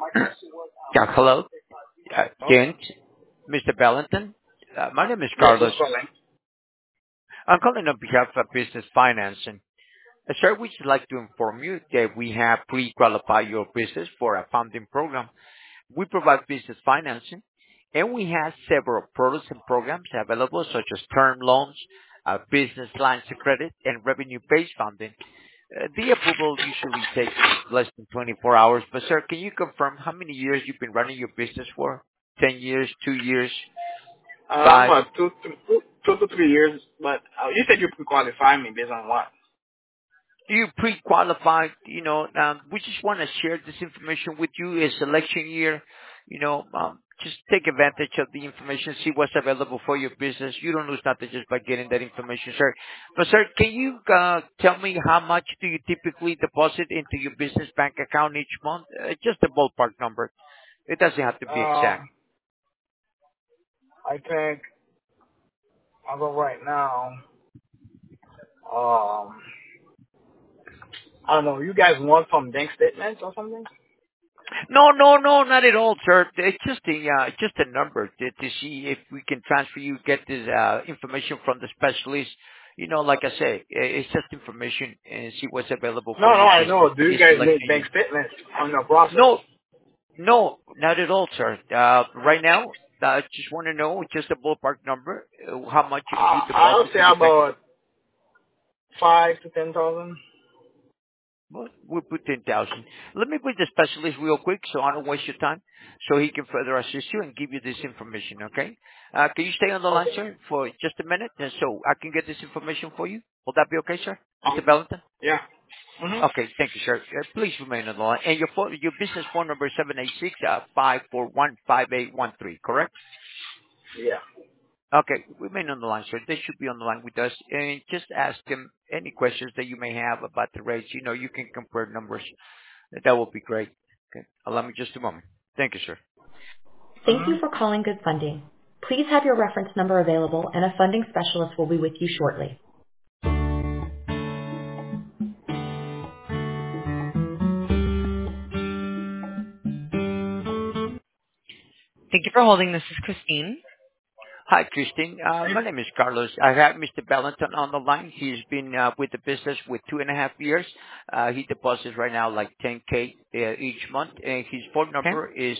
Yeah, hello. Oh, Dent, Mr. Valentin. My name is yes, who's Carlos. calling? I'm calling on behalf of Business Financing. Sir, we'd like to inform you that we have pre-qualified your business for a funding program. We provide business financing, and we have several products and programs available, such as term loans, business lines of credit, and revenue-based funding. The approval usually takes less than 24 hours. But sir, can you confirm how many years you've been running your business for? 10 years, 2 years, 5? About 2 to 3 years, but you said you could qualify me based on what? Do you pre-qualify? We just want to share this information with you. It's election year. Just take advantage of the information, see what's available for your business. You don't lose nothing just by getting that information, sir. But sir, can you tell me how much do you typically deposit into your business bank account each month? Just a ballpark number. It doesn't have to be exact. Um, I think as of right now, um, I don't know. You guys want some bank statements or something? No, not at all, sir. It's just a number to see if we can transfer you, get this information from the specialist. Like I say, it's just information and see what's available No, for no, your I business. know. Do you It's guys need election bank year. statements on the process? No, no, not at all, sir. Right now, I just want to know just a ballpark number, how much you I'll deposit say to your bank. about 5 to 10,000. Well, we'll put 10,000. Let me put the specialist real quick so I don't waste your time, so he can further assist you and give you this information, okay? Can you stay on the line, Okay. sir, for just a minute, and so I can get this information for you? Will that be okay, sir? Mr. Um, Valentin? yeah. Mhm. Okay, thank you, sir. Please remain on the line. And your business phone number is 786-541-5813, correct? Yeah. Okay, remain on the line, sir. They should be on the line with us. And just ask them any questions that you may have about the rates. You can compare numbers. That would be great. Okay. Allow me just a moment. Thank you, sir. Thank you Mhm. for calling Good Funding. Please have your reference number available and a funding specialist will be with you shortly. Thank you for holding. This is Christine. Hi, Christine. My name is Carlos. I have Mr. Valentin on the line. He's been with the business with 2.5 years. He deposits right now like 10K each month, and his phone Okay. number is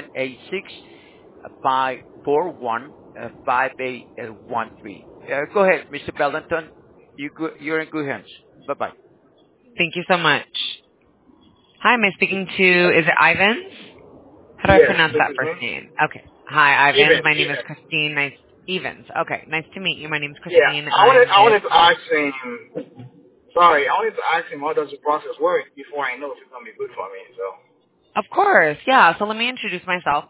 786-541-5813. Go ahead, Mr. Valentin. You're in good hands. Bye-bye. Thank you so much. Hi, am I speaking to, is it Ivans? How do I Yes, pronounce this that is first me. name? Okay. Hi, Ivans. Even, My name is yeah. Christine. Evans. Okay. Nice to meet you. My name is Yeah. Christine. I wanted I'm I with, wanted to ask him. Sorry, I wanted to ask him how does the process work before I know if it's gonna be good for me. So. of course. Yeah. So let me introduce myself.